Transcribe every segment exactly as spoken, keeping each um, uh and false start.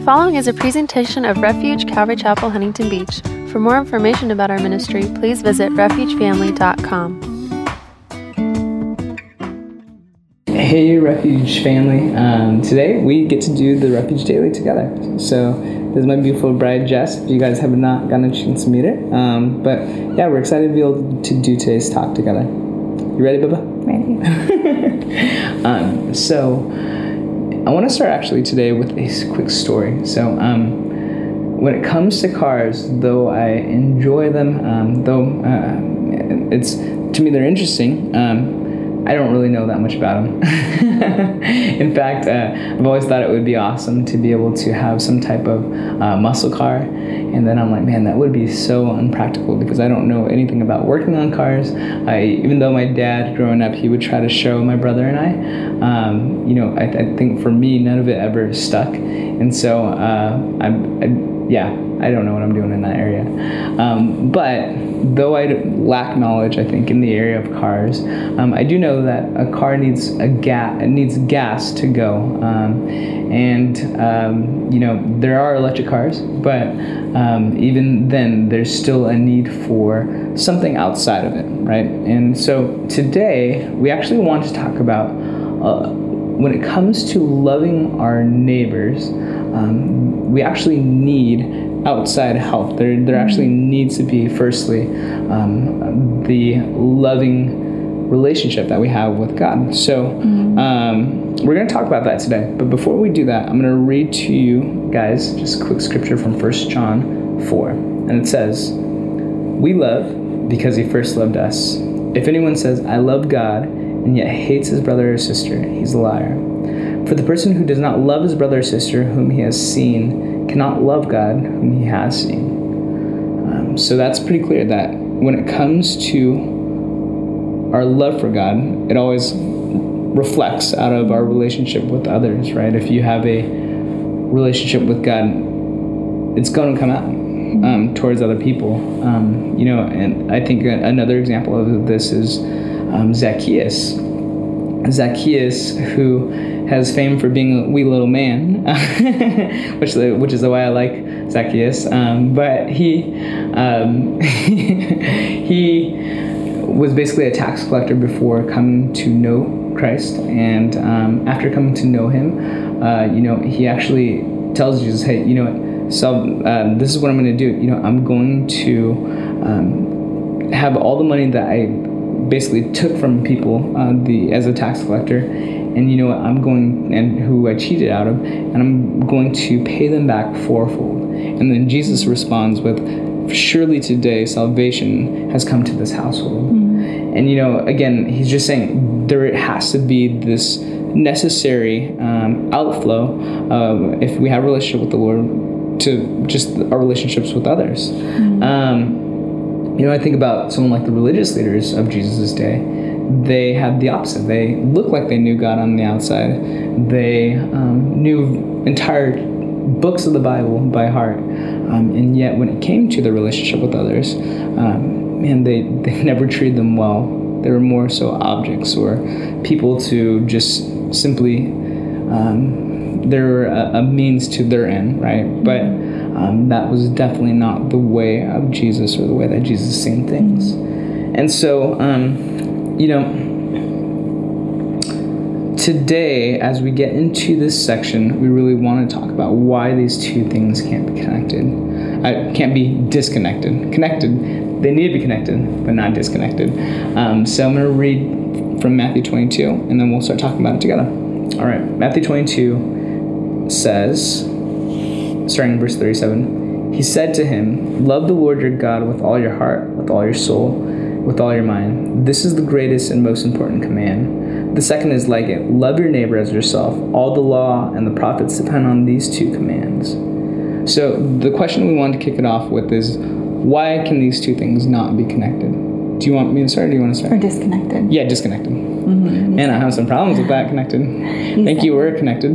following is a presentation of Refuge Calvary Chapel, Huntington Beach. For more information about our ministry, please visit refuge family dot com. Hey, Refuge family. Um, today we get to do the Refuge Daily together. So this is my beautiful bride, Jess, if you guys have not gotten a chance to meet her. Um, but yeah, we're excited to be able to do today's talk together. You ready, Bubba? Ready. um, so I want to start actually today with a quick story. So um, when it comes to cars, though I enjoy them, um, though uh, it's to me they're interesting, um, I don't really know that much about them. In fact, uh, I've always thought it would be awesome to be able to have some type of uh, muscle car. And then I'm like, man, that would be so unpractical because I don't know anything about working on cars. I, even though my dad, growing up, he would try to show my brother and I, um, you know, I, I think for me, none of it ever stuck. And so, uh, I'm, I, yeah, I don't know what I'm doing in that area. Um, but though I lack knowledge, I think, in the area of cars, um, I do know that a car needs a gas. It needs gas to go. Um, and um, you know, there are electric cars, but um, even then, there's still a need for something outside of it, right? And so today, we actually want to talk about uh, when it comes to loving our neighbors. Um, we actually need outside help. There, there actually needs to be, firstly, um, the loving relationship that we have with God. So um, we're going to talk about that today. But before we do that, I'm going to read to you guys just a quick scripture from First John four. And it says, "We love because he first loved us. If anyone says, 'I love God,' and yet hates his brother or sister, he's a liar. For the person who does not love his brother or sister whom he has seen cannot love God whom he has seen." Um, so that's pretty clear that when it comes to our love for God, it always reflects out of our relationship with others, right? If you have a relationship with God, it's going to come out um, towards other people. Um, you know, and I think another example of this is um, Zacchaeus. Zacchaeus, who has fame for being a wee little man, which which is the way I like Zacchaeus. Um, but he um, he was basically a tax collector before coming to know Christ, and um, after coming to know Him, uh, you know, he actually tells Jesus, "Hey, you know what? So um, this is what I'm going to do. You know, I'm going to um, have all the money that I basically took from people uh, the as a tax collector, and you know what, I'm going and who I cheated out of, and I'm going to pay them back fourfold." And then Jesus responds with, "Surely today salvation has come to this household." Mm-hmm. And you know, again, he's just saying there has to be this necessary um, outflow uh, if we have a relationship with the Lord to just our relationships with others. Mm-hmm. Um, You know, I think about someone like the religious leaders of Jesus' day. They had the opposite. They looked like they knew God on the outside. They um, knew entire books of the Bible by heart. Um, and yet when it came to their relationship with others, um, man, they, they never treated them well. They were more so objects or people to just simply, um, they're a, a means to their end, right? But Um, that was definitely not the way of Jesus or the way that Jesus seen things. And so, um, you know, today, as we get into this section, we really want to talk about why these two things can't be connected. Uh, can't be disconnected. Connected. They need to be connected, but not disconnected. Um, so I'm going to read from Matthew twenty-two, and then we'll start talking about it together. All right. Matthew twenty-two says, starting in verse thirty-seven, "He said to him, 'Love the Lord your God with all your heart, with all your soul, with all your mind. This is the greatest and most important command. The second is like it. Love your neighbor as yourself. All the law and the prophets depend on these two commands.'" So the question we wanted to kick it off with is, why can these two things not be connected? Do you want me to start or do you want to start? Or disconnected. Yeah, disconnected. Mm-hmm. Man, I have some problems with that connected. You Thank you, said. we're connected.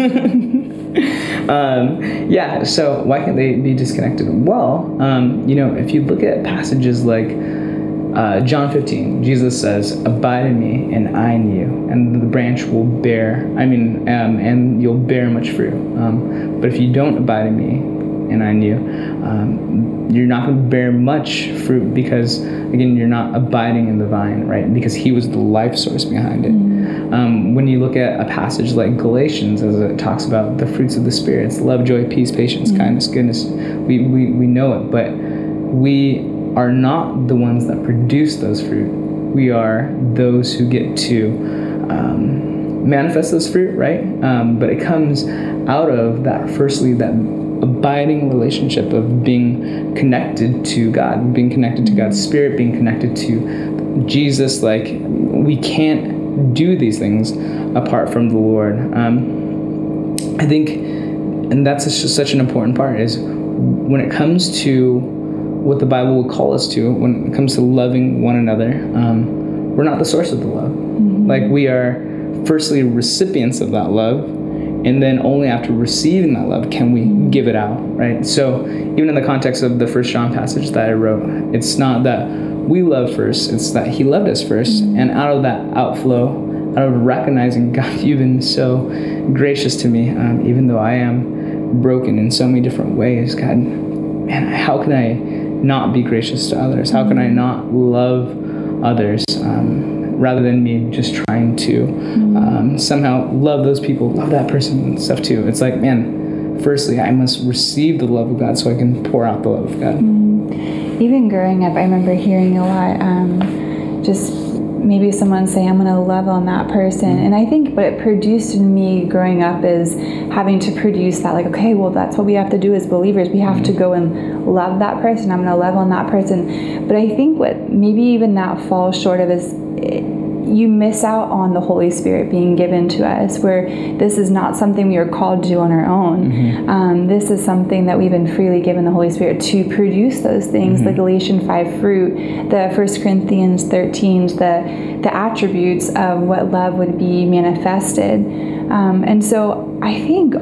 Um, yeah, so why can't they be disconnected? Well, um, you know, if you look at passages like uh, John fifteen, Jesus says, "Abide in me, and I in you, and the branch will bear. I mean, um, and you'll bear much fruit. Um, but if you don't abide in me, and I in you, um, you're not going to bear much fruit because, again, you're not abiding in the vine, right? Because He was the life source behind it." Mm-hmm. Um, when you look at a passage like Galatians, as it talks about the fruits of the Spirit, it's love, joy, peace, patience, mm-hmm. kindness, goodness. We, we we know it, but we are not the ones that produce those fruit. We are those who get to um, manifest those fruit, right? Um, but it comes out of that, firstly, that abiding relationship of being connected to God, being connected to God's Spirit, being connected to Jesus. Like, we can't do these things apart from the Lord. Um, I think, and that's just such an important part, is when it comes to what the Bible will call us to, when it comes to loving one another, um, we're not the source of the love. Mm-hmm. Like, we are firstly recipients of that love, and then only after receiving that love can we mm-hmm. give it out, right? So even in the context of the First John passage that I wrote, it's not that we love first, it's that He loved us first, mm-hmm. and out of that outflow, out of recognizing, God, you've been so gracious to me, um, even though I am broken in so many different ways. God, man, how can I not be gracious to others? How can I not love others, um, rather than me just trying to um, somehow love those people, love that person and stuff too? It's like, man, firstly, I must receive the love of God so I can pour out the love of God. Mm. Even growing up, I remember hearing a lot, um, just maybe someone say, I'm going to love on that person. Mm-hmm. And I think what it produced in me growing up is having to produce that, like, okay, well, that's what we have to do as believers. We have mm-hmm. to go and love that person. I'm going to love on that person. But I think what maybe even that falls short of is it, you miss out on the Holy Spirit being given to us, where this is not something we are called to do on our own. Mm-hmm. Um, this is something that we've been freely given the Holy Spirit to produce those things, mm-hmm. the Galatians five fruit, the First Corinthians thirteen, the, the attributes of what love would be manifested. Um, and so I think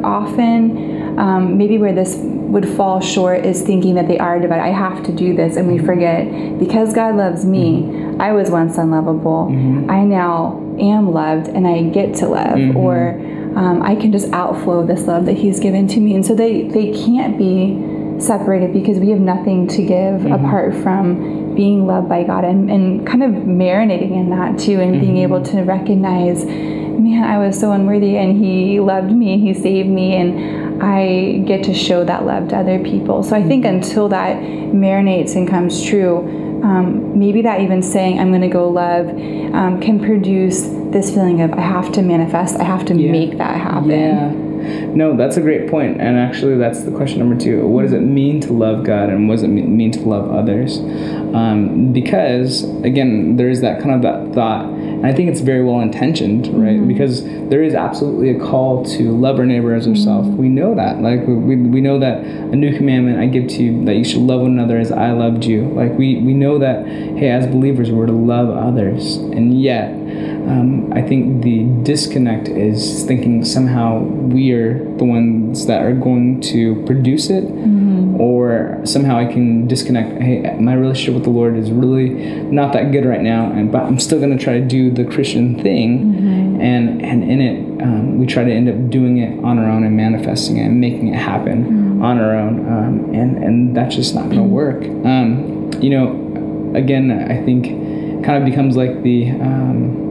often um, maybe where this would fall short is thinking that they are divided. I have to do this, and we forget, because God loves me, mm-hmm. I was once unlovable. Mm-hmm. I now am loved, and I get to love, mm-hmm. or um, I can just outflow this love that He's given to me. And so they, they can't be separated, because we have nothing to give mm-hmm. apart from being loved by God, and, and kind of marinating in that too, and mm-hmm. being able to recognize, man, I was so unworthy, and He loved me, and He saved me, and I get to show that love to other people. So I think until that marinates and comes true, um, maybe that even saying, I'm going to go love, um, can produce this feeling of, I have to manifest, I have to yeah. make that happen. Yeah. No, that's a great point. And actually, that's the question number two. What does it mean to love God, and what does it mean to love others? Um, because, again, there is that kind of that thought, and I think it's very well intentioned, right? Mm-hmm. Because there is absolutely a call to love our neighbor as ourselves. Mm-hmm. We know that. Like, we, we know that a new commandment I give to you, that you should love one another as I loved you. Like, we, we know that, hey, as believers, we're to love others. And yet, um, I think the disconnect is thinking somehow we are the ones that are going to produce it, mm-hmm. or somehow I can disconnect. Hey, my relationship with the Lord is really not that good right now, and but I'm still going to try to do the Christian thing, mm-hmm. and and in it um, we try to end up doing it on our own and manifesting it and making it happen mm-hmm. on our own, um, and and that's just not going to mm-hmm. work. Um, you know, again, I think it kind of becomes like the um,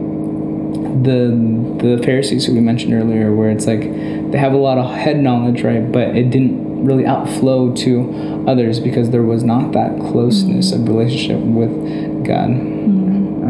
the the Pharisees who we mentioned earlier, where it's like they have a lot of head knowledge, right, but it didn't really outflow to others because there was not that closeness mm-hmm. of relationship with God. Mm-hmm.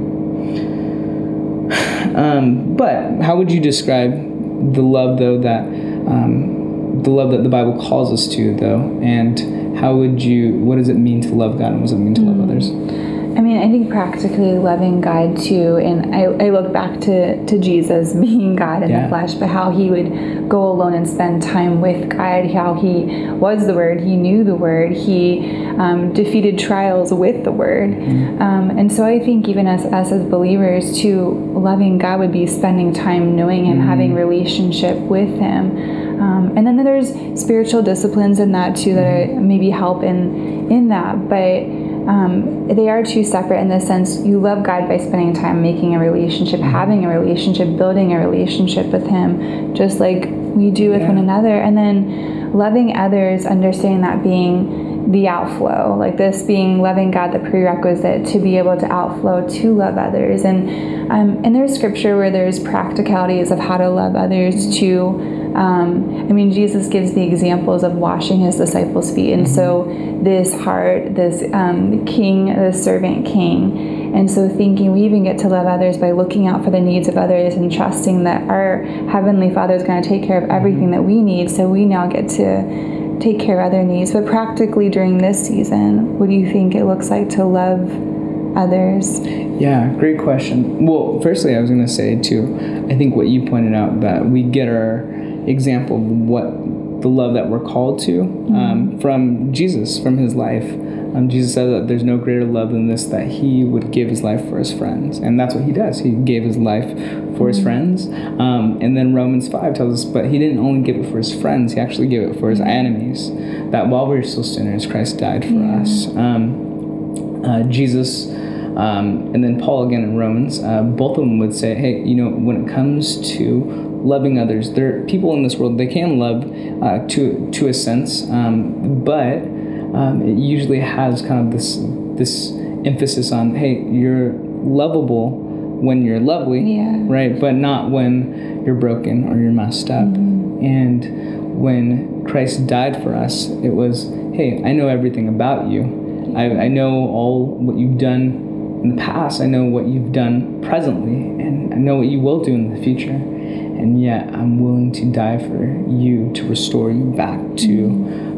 Um, um, but how would you describe the love, though, that um, the love that the Bible calls us to, though, and how would you? What does it mean to love God, and what does it mean to mm-hmm. love others? I mean, I think practically loving God too, and I, I look back to, to Jesus being God in yeah. the flesh, but how He would go alone and spend time with God, how He was the Word, He knew the Word, He um, defeated trials with the Word. Mm-hmm. Um, and so I think even as us as believers too, loving God would be spending time knowing Him, mm-hmm. having relationship with Him. Um, and then there's spiritual disciplines in that too that are, maybe help in, in that, but um, they are two separate in the sense you love God by spending time making a relationship, having a relationship, building a relationship with Him, just like we do with yeah. one another. And then loving others, understanding that being the outflow, like this being loving God, the prerequisite to be able to outflow to love others. And um, and there's scripture where there's practicalities of how to love others too. Um, I mean, Jesus gives the examples of washing His disciples' feet. And so this heart, this um, king, this servant king. And so thinking we even get to love others by looking out for the needs of others and trusting that our Heavenly Father is going to take care of everything that we need. So we now get to take care of other needs. But practically during this season, what do you think it looks like to love others? Yeah, great question. Well, firstly, I was going to say too, I think what you pointed out, that we get our example of what the love that we're called to um, mm-hmm. from Jesus, from His life. Um, Jesus said that there's no greater love than this, that He would give His life for His friends. And that's what He does. He gave His life for mm-hmm. His friends. Um, and then Romans five tells us, but He didn't only give it for His friends, He actually gave it for His enemies. That while we were still sinners, Christ died for yeah. us. Um, uh, Jesus... Um, and then Paul again in Romans, uh, both of them would say, hey, you know, when it comes to loving others, there are people in this world, they can love uh, to to a sense, um, but um, it usually has kind of this this emphasis on, hey, you're lovable when you're lovely, yeah. right? But not when you're broken or you're messed up. Mm-hmm. And when Christ died for us, it was, hey, I know everything about you. I, I know all what you've done in the past. I know what you've done presently, and I know what you will do in the future. And yet I'm willing to die for you to restore you back to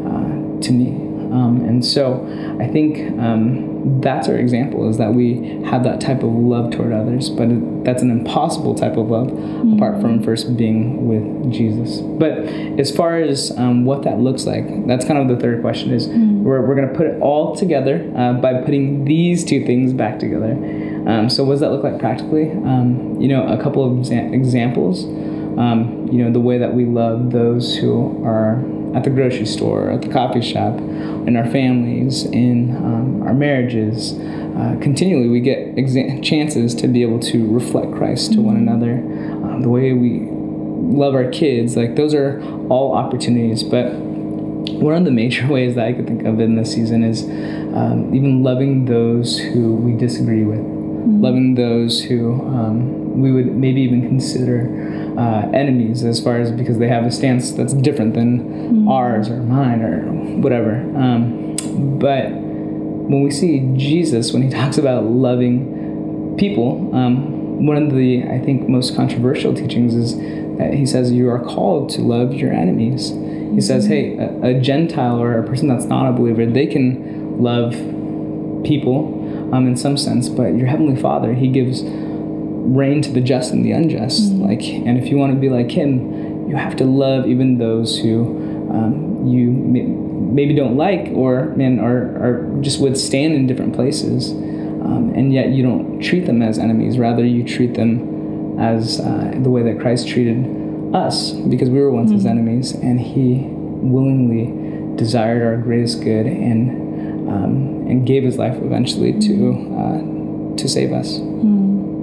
uh, to me. Um, and so I think um, that's our example, is that we have that type of love toward others, but it, that's an impossible type of love mm-hmm. apart from first being with Jesus. But as far as um, what that looks like, that's kind of the third question, is mm-hmm. we're, we're going to put it all together uh, by putting these two things back together. Um, so what does that look like practically? Um, you know, a couple of exa- examples. Um, you know, the way that we love those who are at the grocery store, at the coffee shop, in our families, in um, our marriages. Uh, continually, we get exa- chances to be able to reflect Christ to mm-hmm. one another. Um, the way we love our kids, like those are all opportunities. But one of the major ways that I could think of in this season is um, even loving those who we disagree with, mm-hmm. loving those who um, we would maybe even consider Uh, enemies, as far as because they have a stance that's different than mm. ours or mine or whatever. Um, but when we see Jesus, when He talks about loving people, um, one of the, I think, most controversial teachings is that He says you are called to love your enemies. Mm-hmm. He says, hey, a, a Gentile or a person that's not a believer, they can love people um, in some sense, but your Heavenly Father, He gives reign to the just and the unjust. Mm-hmm. Like, and if you want to be like Him, you have to love even those who um, you may, maybe don't like, or man, are, are just would stand in different places, um, and yet you don't treat them as enemies. Rather, you treat them as uh, the way that Christ treated us, because we were once mm-hmm. His enemies, and He willingly desired our greatest good and um, and gave His life eventually to uh, to save us. Mm-hmm.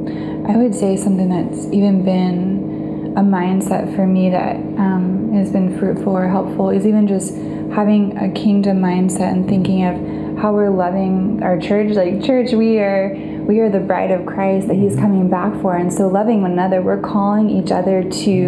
I would say something that's even been a mindset for me that um, has been fruitful or helpful is even just having a kingdom mindset and thinking of how we're loving our church. Like, church, we are we are the bride of Christ that He's coming back for. And so loving one another, we're calling each other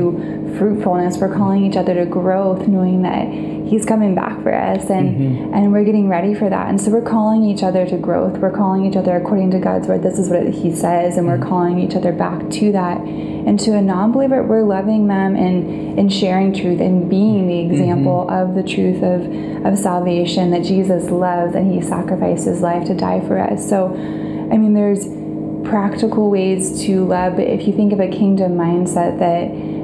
to fruitfulness. We're calling each other to growth, knowing that He's coming back for us, and mm-hmm. and we're getting ready for that. And so we're calling each other to growth. We're calling each other according to God's word. This is what He says, and we're calling each other back to that. And to a non-believer, we're loving them and, and sharing truth and being the example mm-hmm. of the truth of, of salvation, that Jesus loves and He sacrificed His life to die for us. So, I mean, there's practical ways to love, but if you think of a kingdom mindset that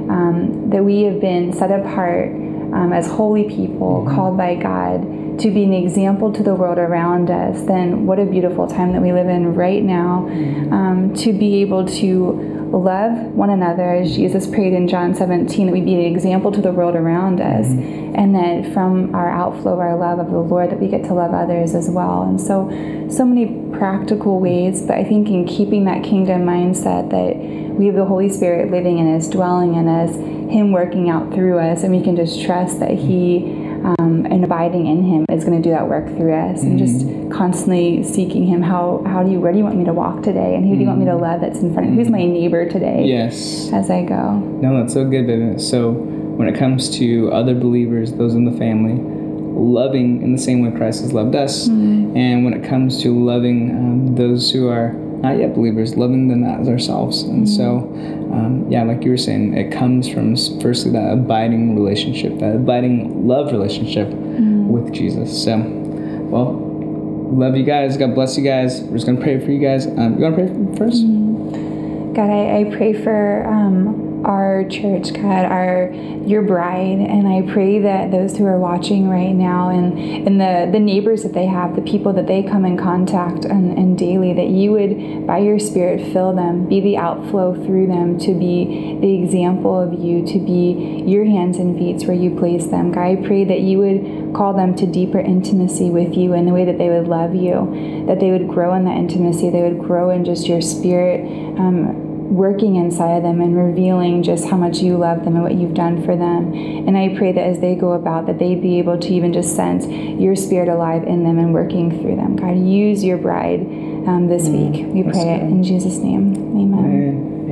um, that we have been set apart Um, as holy people mm-hmm. called by God to be an example to the world around us, then what a beautiful time that we live in right now, mm-hmm. um, to be able to love one another as Jesus prayed in John seventeen, that we be an example to the world around us, mm-hmm. and that from our outflow of our love of the Lord, that we get to love others as well. And so, so many practical ways, but I think in keeping that kingdom mindset that we have the Holy Spirit living in us, dwelling in us, Him working out through us, and we can just trust that He Um, and abiding in Him is going to do that work through us, mm-hmm. and just constantly seeking Him. How how do you where do you want me to walk today, and who do you want me to love that's in front of me? Who's my neighbor today? Yes. As I go. No, that's so good, Vivian. So when it comes to other believers, those in the family, loving in the same way Christ has loved us, mm-hmm. and when it comes to loving um, those who are not yet believers, loving them as ourselves. And mm-hmm. so, um, yeah, like you were saying, it comes from firstly that abiding relationship, that abiding love relationship mm-hmm. with Jesus. So, well, love you guys. God bless you guys. We're just going to pray for you guys. Um, you want to pray first? Mm-hmm. God, I, I pray for um, our church, God, our your bride, and I pray that those who are watching right now, and, and the, the neighbors that they have, the people that they come in contact and, and daily, that you would, by your Spirit, fill them, be the outflow through them, to be the example of you, to be your hands and feet where you place them. God, I pray that you would call them to deeper intimacy with you in the way that they would love you, that they would grow in that intimacy, they would grow in just your Spirit, um, working inside of them and revealing just how much you love them and what you've done for them. And I pray that as they go about, that they'd be able to even just sense your Spirit alive in them and working through them. God, use your bride um, this mm, week. We pray it in Jesus' name. Amen.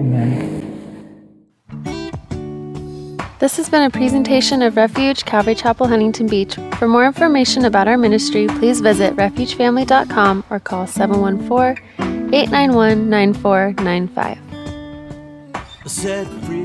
Amen. This has been a presentation of Refuge Calvary Chapel, Huntington Beach. For more information about our ministry, please visit refuge family dot com or call seven one four, eight nine one, nine four nine five. Set free.